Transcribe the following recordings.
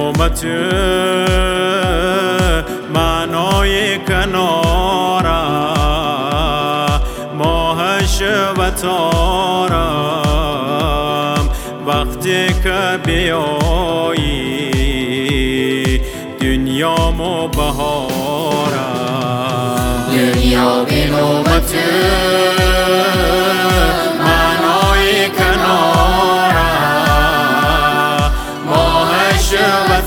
نومت معنای کناره ماهش و تارم وقتی که بیایی دنیامو بهارم دنیا بی نومت معنای کناره ماهش و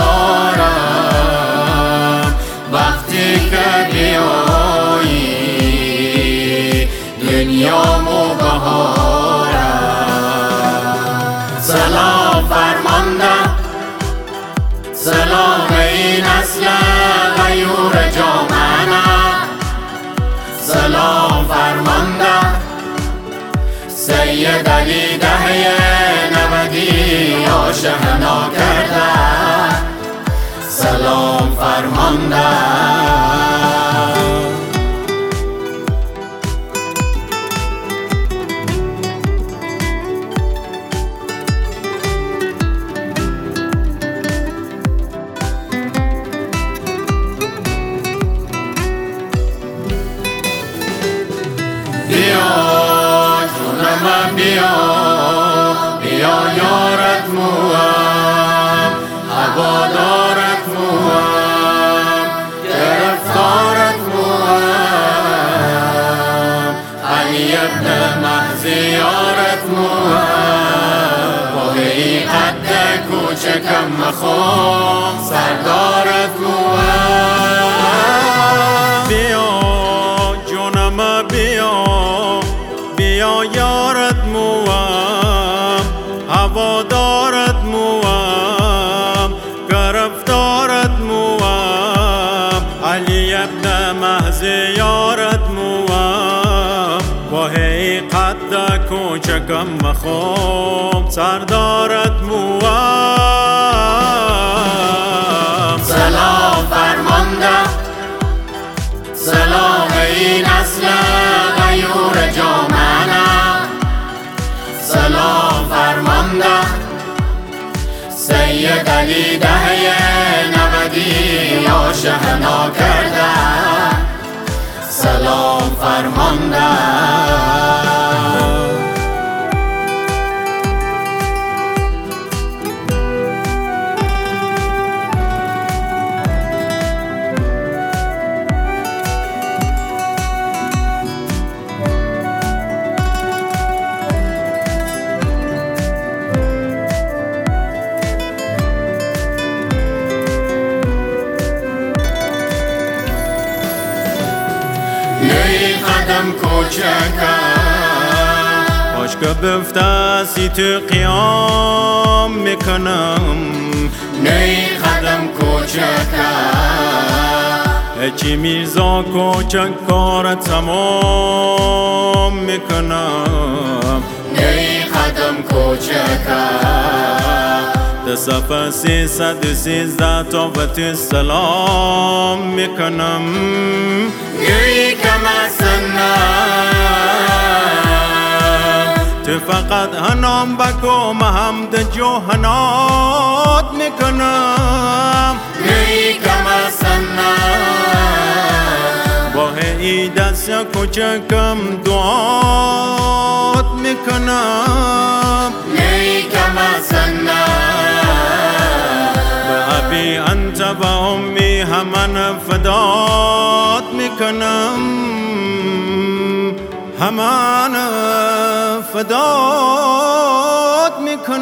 تارم وقتی که بیایی دنیامو بهارم سلام فرماندم سلام این نسل غیور جامعه سلام فرماندم سید علی دهه 90 آشنا کرده سلام فرماندم بیا جونم بیا بیا یارت موام هوادارت موام گرفتارت موام علی ابن مهدی یارت موام با قد کوچکم مخوام سردارت موام بیا جونم بیا بیا یارت موام هوادارت موام گرفتارت موام علی ابن مهدی یارت موام با قد کوچکم مخوام سردارت موام سلام فرماندم سلام این نسل غیور جامعه سلام فرماندم سید علی دهه 90 آشنا کرده سلام فرماندم قدم کوچکم باش که بفته تو قیام میکنم نی قدم کوچکم هچی میرزا کوچک کار تمام میکنم نی قدم کوچکم ده صفحه 313 تا بهت سلام میکنم گری کم تو فقط هنام بگو محمد جوهنات میکنم گری کم با ای دست کوچکم دعات میکنم گری کم به ابی انت و امی همان فدات میکنم همان فدات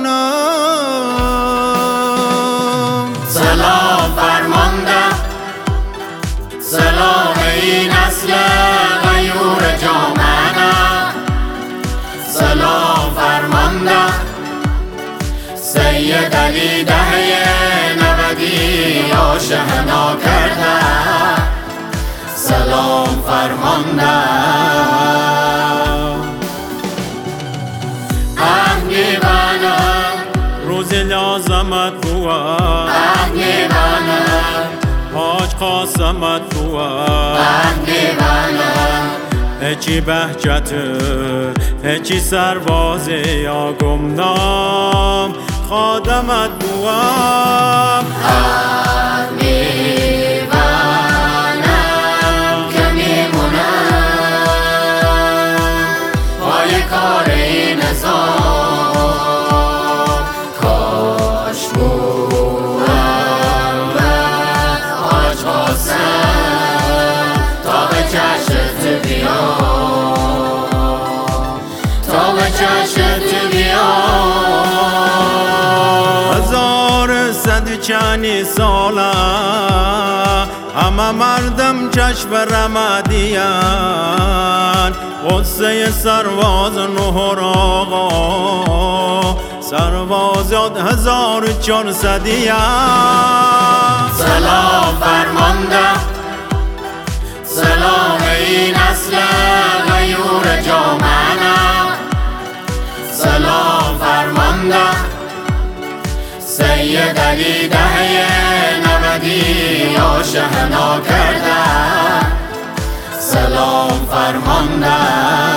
میکنم سلام فرماندم سلام این نسل غیور جامعه سلام فرماندم سید علی دهه 90 آشنا کرده سلام فرماندم اهلیوانم روز لازمت بوا اهلیوانم حاج قاسمت بوا اهلیوانم هچی بهجت هچی سرباز یا گمنام خادمت بوام. میبانم که میمونم پای کار این نظام، کاش بوام و آج خواستم تا به چشت بیام، تا به چشت بیام. 1140 ساله همه مردم چشم رمدیان، قصه سرواز نهر آقا سرواز یاد 1400. سلام فرمانده، سلام این نسل غیور جامعه، سلام فرمانده سید علی دهه 90 آشنا کرده، سلام فرمانده